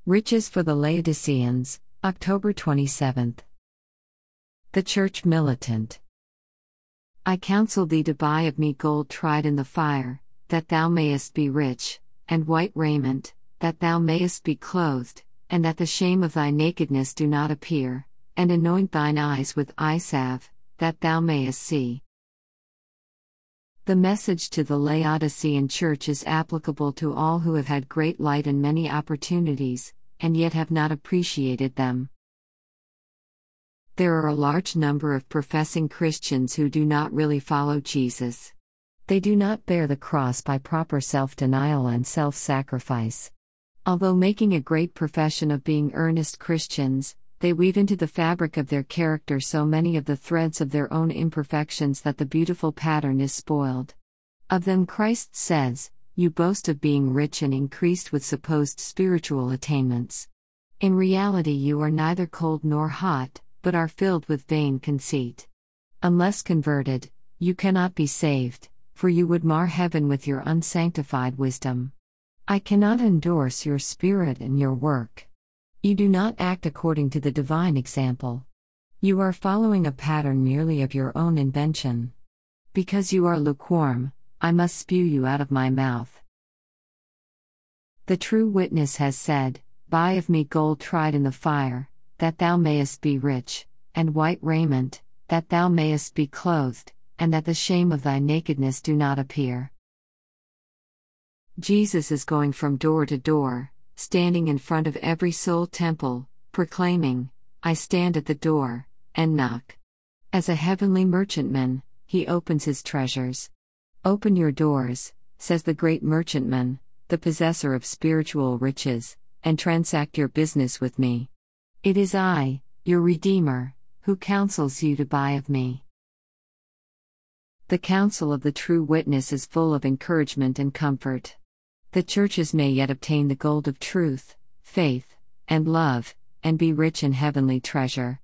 Riches for the Laodiceans, October 27. The Church Militant. I counsel thee to buy of me gold tried in the fire, that thou mayest be rich, and white raiment, that thou mayest be clothed, and that the shame of thy nakedness do not appear, and anoint thine eyes with eye salve, that thou mayest see. The message to the Laodicean church is applicable to all who have had great light and many opportunities, and yet have not appreciated them. There are a large number of professing Christians who do not really follow Jesus. They do not bear the cross by proper self-denial and self-sacrifice. Although making a great profession of being earnest Christians, they weave into the fabric of their character so many of the threads of their own imperfections that the beautiful pattern is spoiled. Of them Christ says, "You boast of being rich and increased with supposed spiritual attainments. In reality you are neither cold nor hot, but are filled with vain conceit. Unless converted, you cannot be saved, for you would mar heaven with your unsanctified wisdom. I cannot endorse your spirit and your work. You do not act according to the divine example. You are following a pattern merely of your own invention. Because you are lukewarm, I must spew you out of my mouth." The true witness has said, "Buy of me gold tried in the fire, that thou mayest be rich, and white raiment, that thou mayest be clothed, and that the shame of thy nakedness do not appear." Jesus is going from door to door, standing in front of every soul temple, proclaiming, "I stand at the door, and knock." As a heavenly merchantman, he opens his treasures. "Open your doors," says the great merchantman, the possessor of spiritual riches, "and transact your business with me. It is I, your Redeemer, who counsels you to buy of me." The counsel of the true witness is full of encouragement and comfort. The churches may yet obtain the gold of truth, faith, and love, and be rich in heavenly treasure.